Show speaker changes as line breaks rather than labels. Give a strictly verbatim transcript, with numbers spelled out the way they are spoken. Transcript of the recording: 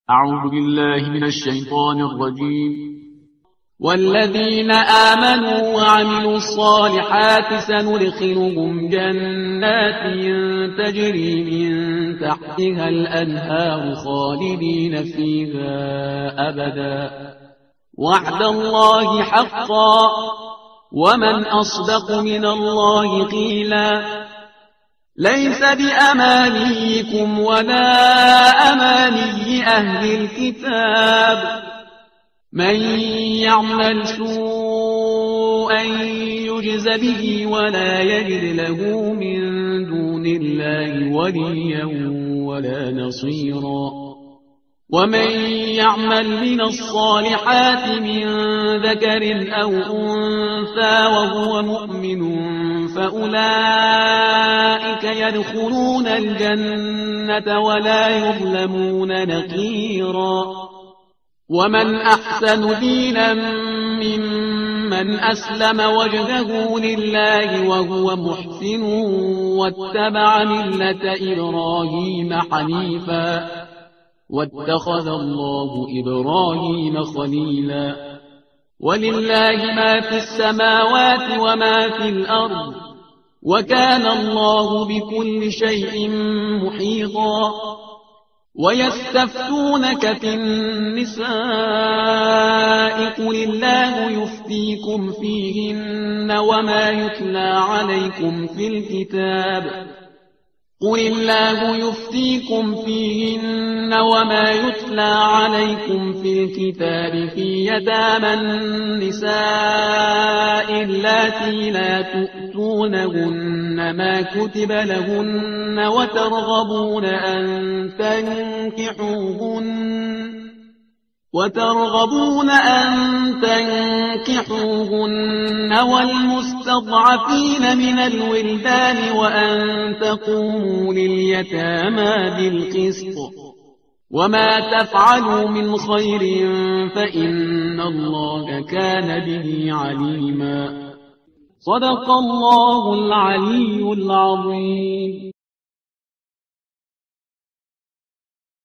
أعوذ بالله من الشيطان الرجيم.
والذين آمنوا وعملوا الصالحات سندخلهم جنات تجري من تحتها الأنهار خالدين فيها أبدا وعد الله حقا ومن أصدق من الله قيلا ليس بأمانيكم ولا أماني أهل الكتاب من يعمل سوءا يجز به ولا يجد له من دون الله وليا ولا نصيرا ومن يعمل من الصالحات من ذكر أو أنثى وهو مؤمن فأولئك يدخلون الجنة ولا يظلمون نقيرا ومن أحسن دينا ممن أسلم وجهه لله وهو محسن واتبع ملة إبراهيم حنيفا واتخذ الله إبراهيم خليلا ولله ما في السماوات وما في الأرض وكان الله بكل شيء محيطا ويستفتونك في النساء قل الله يفتيكم فيهن وما يتلى عليكم في الكتاب قل الله يفتيكم فيهن وما يتلى عليكم في الكتاب في يتامى النساء اللاتي لا تؤتونهن ما كتب لهن وترغبون أن تنكحوهن وترغبون أن تنكحوهن والمستضعفين من الولدان وأن تقوموا لليتامى بالقسط وما تفعلوا من خير فإن الله كان به عليما صدق الله العلي العظيم.